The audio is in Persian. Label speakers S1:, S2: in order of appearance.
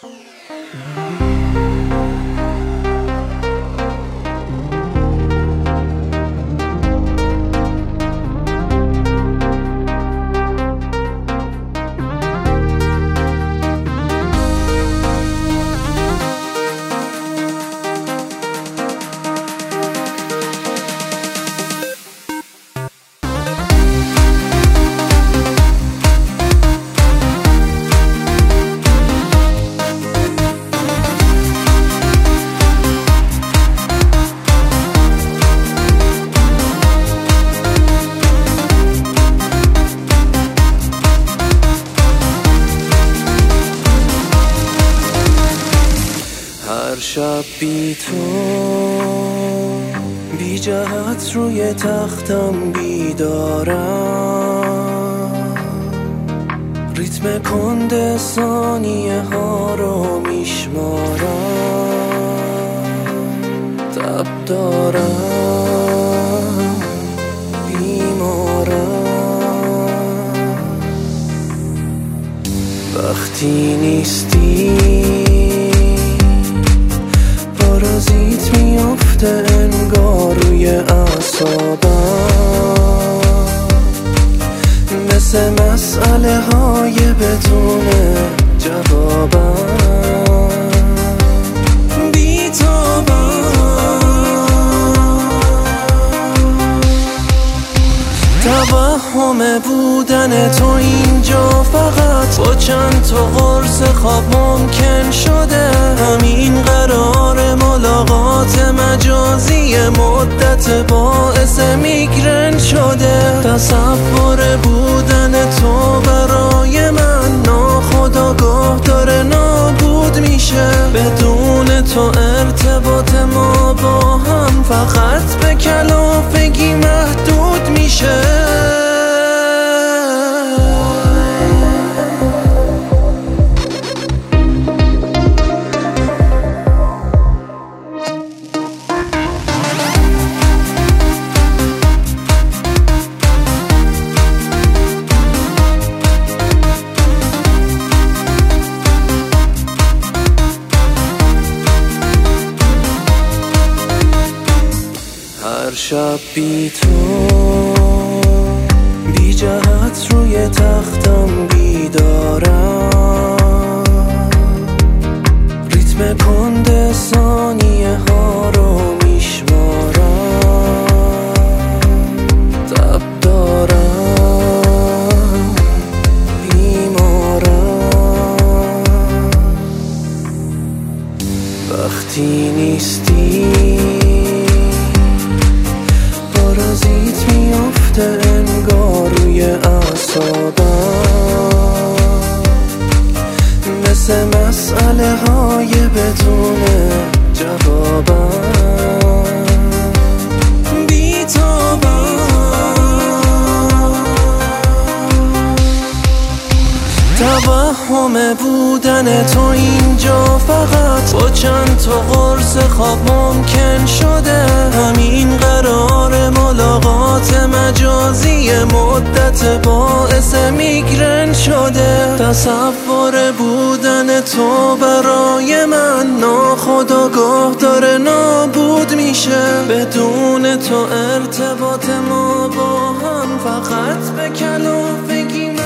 S1: هر شب بی تو بی جهت روی تختم بیدارم، ریتم کند ثانیه ها رو میشمارم، تب دارم بیمارم. وقتی نیستی پارازیت میافته انگار روی اعصابم، مثل مسئله های بدون جوابم. توهم بودن تو اینجا فقط با چند تا قرص خواب ممکن شده. همین قرار ملاقات مجازی مدت باعث میگرن شده. تصور بودن تو برای من ناخودآگاه داره نابود میشه. بدون تو ارتباط ما با هم فقط به کلافگی محدود میشه. هر شب بی تو بی جهت روی تختم بیدارم، ریتم کند ثانیه ها رو میشمارم، تب دارم بیمارم. وقتی نیستی پارازیت میافته انگار روی اعصابم، مثل مسئله های بدون جوابم. توهم بودن تو اینجا فقط با چند تا قرص خواب ممکن شده. همین قرار ملاقات مجازی مدت باعث میگرن شده. تصور بودن تو برای من ناخودآگاه داره نابود میشه. بدون تو ارتباط ما با هم فقط به کلافگی